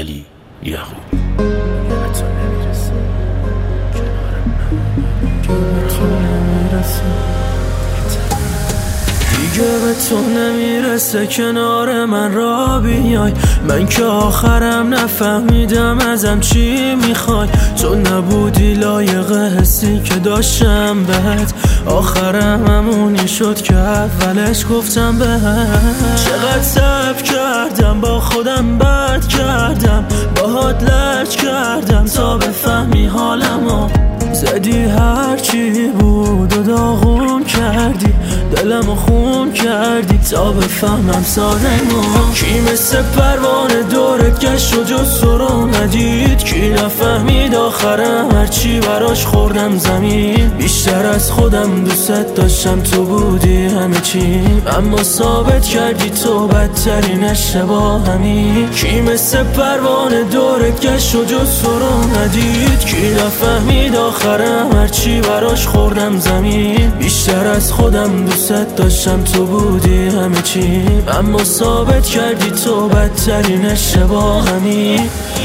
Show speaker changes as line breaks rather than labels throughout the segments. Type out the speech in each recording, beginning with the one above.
علی یعقوب.
دیگه به تو نمیرسه کنار من را بیای، من که آخرم نفهمیدم ازم چی میخوای. تو نبودی لایق حسی که داشتم بهت، آخرم همونی شد که اولش گفتم بهت. چقدر صبر کردم با خودم بد کردم، باهات لج کردم تا بفهمی حالمو. زدی هرچی بود و داغون کردی، دلمو خون کردی تا بفهمم سادمو. کی مثل پروانه دورت گشت و جز تو رو ندید، کی نفهمید آخرم هرچی براش خوردم زمین. بیشتر از خودم دوست داشتم تو بودی همه چی، اما ثابت کردی تو بدترین اشتباهمی. کی مثل پروانه دورت گشت و جز تو رو ندید، کی نفهمید آخرم هرچی براش خوردم زمین. بیشتر از خودم دوست داشتم تو بودی همه چی، اما ثابت کردی تو بدترین اشتباهمی.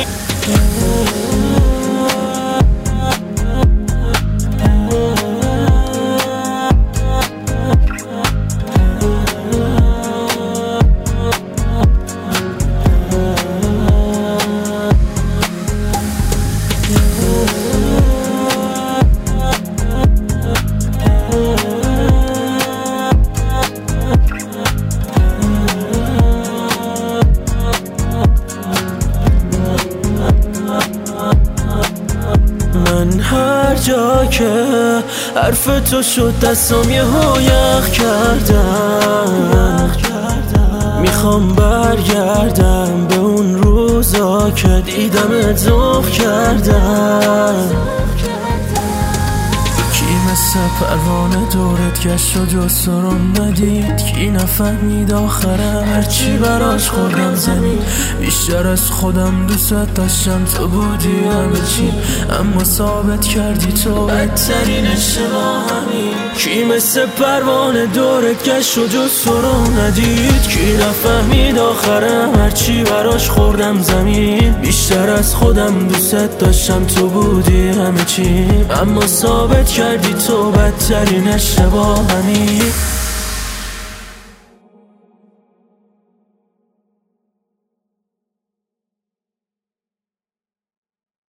من هر جا که حرف تو شد دستم یهو یخ کردم، میخوام برگردم به اون روزا که دیدم ذوق کردم. کی مثل پروانه دورت گشت و جز تو رو ندید، کی نفهمید آخرم هرچی براش خوردم زمین. بیشتر از خودم دوست داشتم تو بودی همه چی، اما ثابت کردی تو بدترین اشتباهمی. کی مثل پروانه دورت گشت و جز تو رو ندید، کی نفهمید آخرم هرچی براش خوردم زمین. بیشتر از خودم دوست داشتم تو بودی همه چی، اما ثابت کردی تو بدترین اشتباهمی.